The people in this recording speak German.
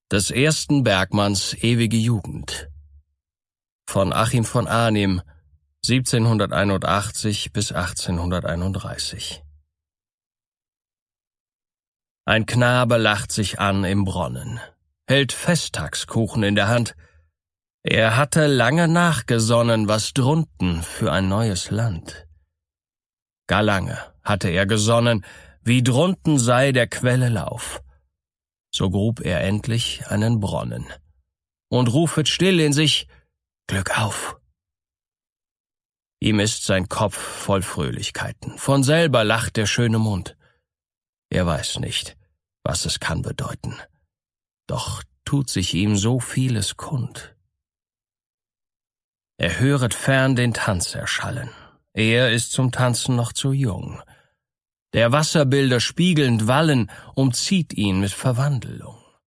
des ersten Bergmanns ewige Jugend von Achim von Arnim 1781 bis 1831. Ein Knabe lacht sich an im Bronnen, hält Festtagskuchen in der Hand. Er hatte lange nachgesonnen, was drunten für ein neues Land. Gar lange hatte er gesonnen, wie drunten sei der Quelle Lauf. So grub er endlich einen Bronnen und rufet still in sich: Glück auf! Ihm ist sein Kopf voll Fröhlichkeiten, von selber lacht der schöne Mund. Er weiß nicht, was es kann bedeuten, doch tut sich ihm so vieles kund. Er höret fern den Tanz erschallen, er ist zum Tanzen noch zu jung. Der Wasserbilder spiegelnd Wallen umzieht ihn mit Verwandlung.